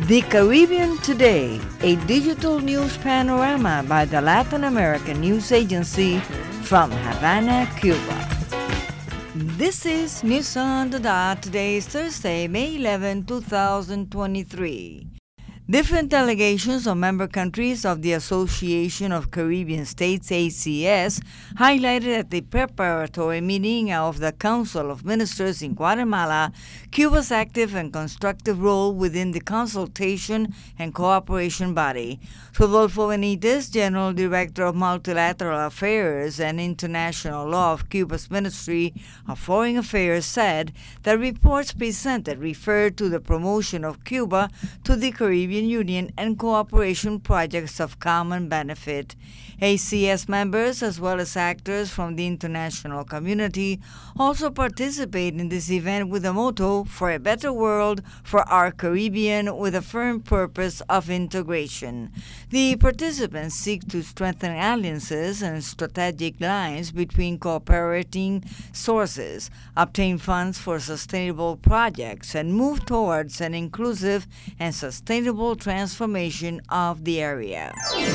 The Caribbean Today, a digital news panorama by the Latin American News Agency from Havana, Cuba. This is News on the Dot. Today is Thursday, May 11, 2023. Different delegations of member countries of the Association of Caribbean States, ACS, highlighted at the preparatory meeting of the Council of Ministers in Guatemala Cuba's active and constructive role within the consultation and cooperation body. Rodolfo Benitez, General Director of Multilateral Affairs and International Law of Cuba's Ministry of Foreign Affairs, said that reports presented referred to the promotion of Cuba to the Caribbean Union and cooperation projects of common benefit. ACS members, as well as actors from the international community, also participate in this event with the motto, "For a better world for our Caribbean," with a firm purpose of integration. The participants seek to strengthen alliances and strategic lines between cooperating sources, obtain funds for sustainable projects, and move towards an inclusive and sustainable transformation of the area.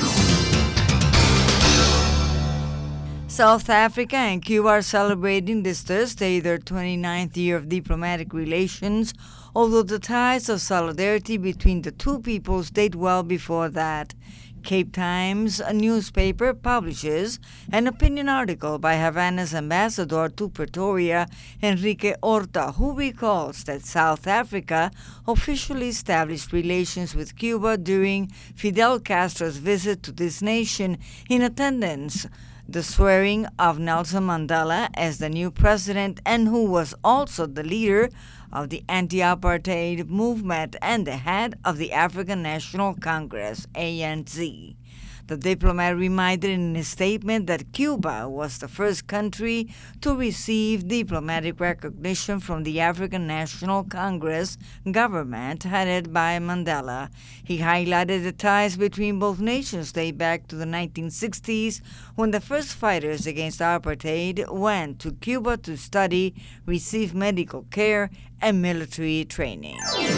South Africa and Cuba are celebrating this Thursday their 29th year of diplomatic relations, although the ties of solidarity between the two peoples date well before that. Cape Times, a newspaper, publishes an opinion article by Havana's ambassador to Pretoria, Enrique Horta, who recalls that South Africa officially established relations with Cuba during Fidel Castro's visit to this nation in attendance the swearing of Nelson Mandela as the new president, and who was also the leader of the anti-apartheid movement and the head of the African National Congress, ANC. The diplomat reminded in his statement that Cuba was the first country to receive diplomatic recognition from the African National Congress government headed by Mandela. He highlighted the ties between both nations date back to the 1960s, when the first fighters against apartheid went to Cuba to study, receive medical care, and military training.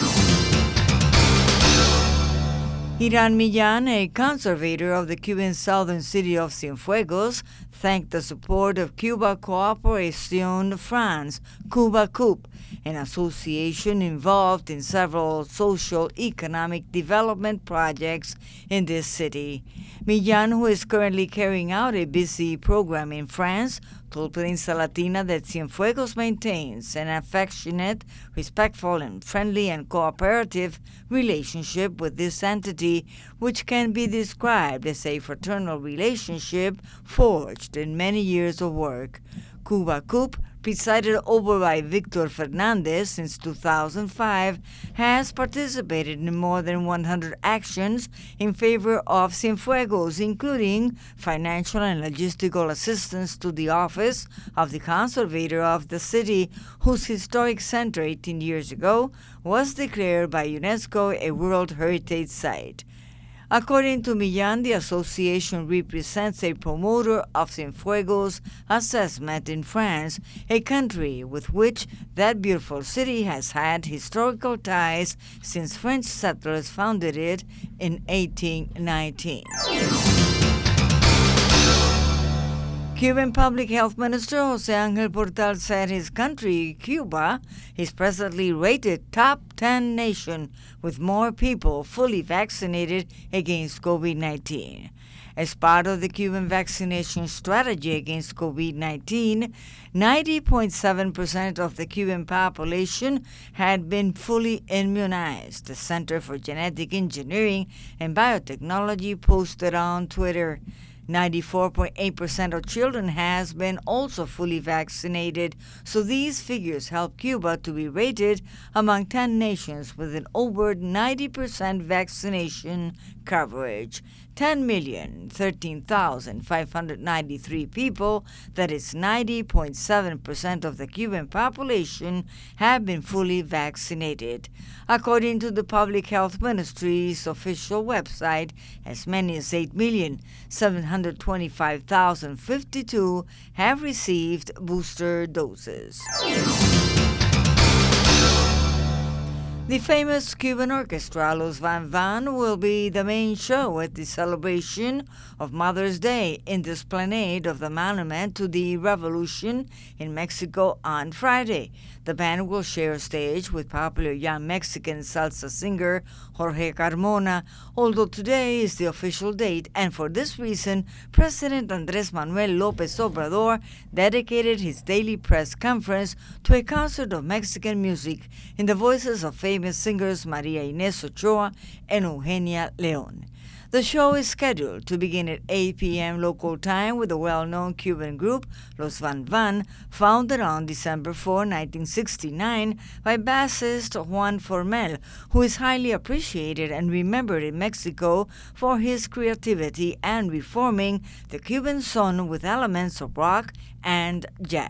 Hiran Millán, a conservator of the Cuban southern city of Cienfuegos, thanked the support of Cuba Cooperación France, Cuba CUP, an association involved in several social-economic development projects in this city. Millán, who is currently carrying out a busy program in France, told Prensa Latina that Cienfuegos maintains an affectionate, respectful, and friendly and cooperative relationship with this entity, which can be described as a fraternal relationship forged in many years of work. Cuba CUP, presided over by Victor Fernandez since 2005, has participated in more than 100 actions in favor of Cienfuegos, including financial and logistical assistance to the office of the conservator of the city, whose historic center 18 years ago was declared by UNESCO a World Heritage Site. According to Millán, the association represents a promoter of Cienfuegos assessment in France, a country with which that beautiful city has had historical ties since French settlers founded it in 1819. Cuban Public Health Minister José Ángel Portal said his country, Cuba, is presently rated top 10 nation with more people fully vaccinated against COVID-19. As part of the Cuban vaccination strategy against COVID-19, 90.7% of the Cuban population had been fully immunized, the Center for Genetic Engineering and Biotechnology posted on Twitter. 94.8% of children has been also fully vaccinated, so these figures help Cuba to be rated among 10 nations with an over 90% vaccination coverage. 10,013,593 people, that is 90.7% of the Cuban population, have been fully vaccinated. According to the Public Health Ministry's official website, as many as 8,725,052 have received booster doses. The famous Cuban orchestra Los Van Van will be the main show at the celebration of Mother's Day in the esplanade of the Monument to the Revolution in Mexico on Friday. The band will share a stage with popular young Mexican salsa singer Jorge Carmona, although today is the official date, and for this reason, President Andrés Manuel López Obrador dedicated his daily press conference to a concert of Mexican music in the voices of famous singers Maria Inés Ochoa and Eugenia León. The show is scheduled to begin at 8 p.m. local time with the well-known Cuban group Los Van Van, founded on December 4, 1969 by bassist Juan Formel, who is highly appreciated and remembered in Mexico for his creativity and reforming the Cuban son with elements of rock and jazz.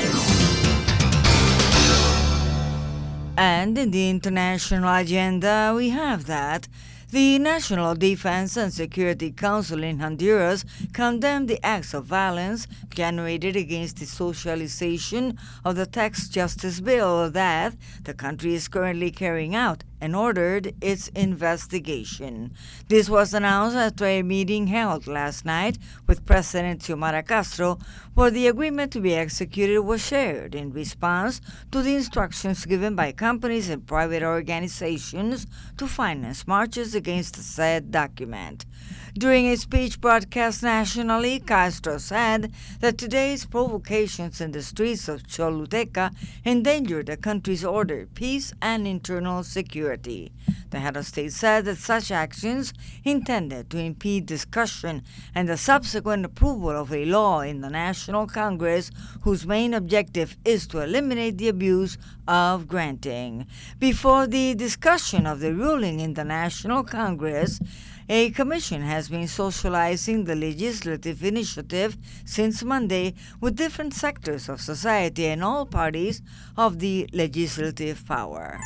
And in the international agenda, we have that the National Defense and Security Council in Honduras condemned the acts of violence generated against the socialization of the tax justice bill that the country is currently carrying out and ordered its investigation. This was announced after a meeting held last night with President Xiomara Castro, where the agreement to be executed was shared in response to the instructions given by companies and private organizations to finance marches against the said document. During a speech broadcast nationally, Castro said that today's provocations in the streets of Choluteca endanger the country's order, peace, and internal security. The head of state said that such actions intended to impede discussion and the subsequent approval of a law in the National Congress whose main objective is to eliminate the abuse of granting. Before the discussion of the ruling in the National Congress, a commission has been socializing the legislative initiative since Monday with different sectors of society and all parties of the legislative power.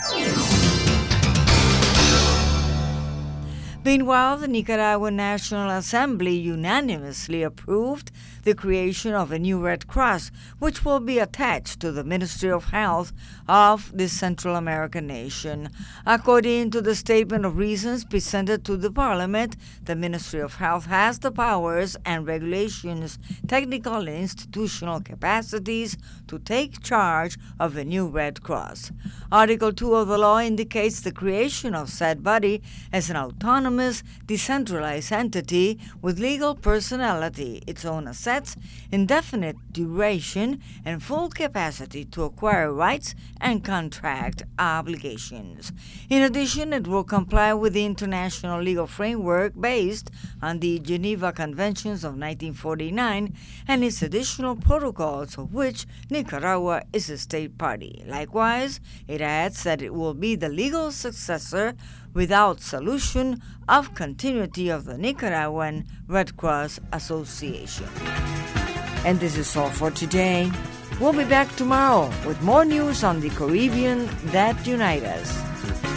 Meanwhile, the Nicaraguan National Assembly unanimously approved the creation of a new Red Cross, which will be attached to the Ministry of Health of the Central American nation. According to the statement of reasons presented to the Parliament, the Ministry of Health has the powers and regulations, technical and institutional capacities to take charge of a new Red Cross. Article 2 of the law indicates the creation of said body as an autonomous, decentralized entity with legal personality, its own assets, indefinite duration, and full capacity to acquire rights and contract obligations. In addition, it will comply with the international legal framework based on the Geneva Conventions of 1949 and its additional protocols, of which Nicaragua is a state party. Likewise, it adds that it will be the legal successor without solution of continuity of the Nicaraguan Red Cross Association. And this is all for today. We'll be back tomorrow with more news on the Caribbean that unite us.